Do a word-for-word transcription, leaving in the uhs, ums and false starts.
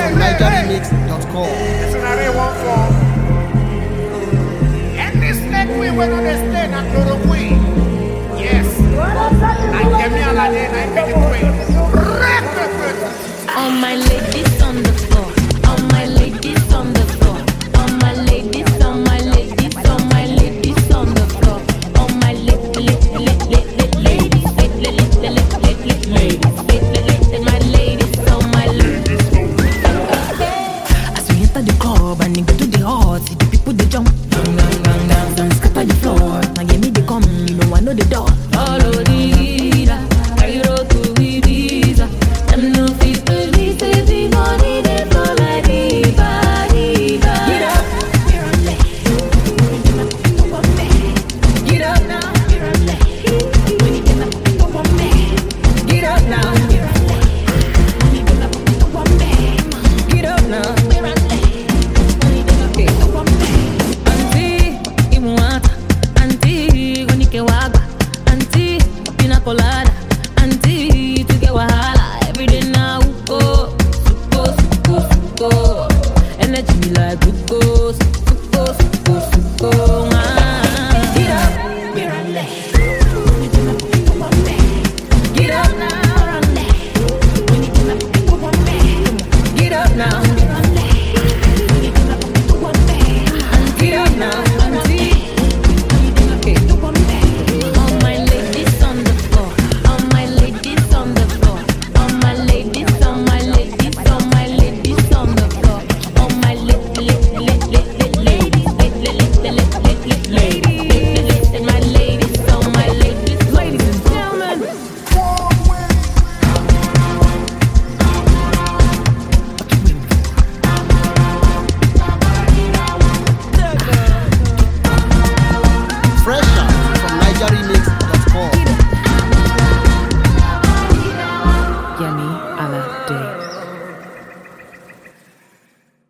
from niger remix dot com. Listen, I didn't want for. And this neck we went on the stand and chloroquine. Yes. I came here like that and I made it quick. All my ladies on the floor. All my ladies on the floor. All my ladies, all my ladies, all my ladies on the floor. All my ladies, ladies, ladies, ladies, ladies, ladies, ladies, my ladies, all my ladies. As we enter the club and go to the hall, see the people they jump, down, down, down, down, down, scatter the floor. Now give me the come, you know I know the door. Follow the leader, Cairo to Ibiza. Them no fit believe the money they flow like river, river. Get up, get up now, get up now, get up now, Auntie, imuata, auntie, gonike waga, auntie, pina colada, auntie, to get wahala. Every day now, go, go, go, go, energy like glucose.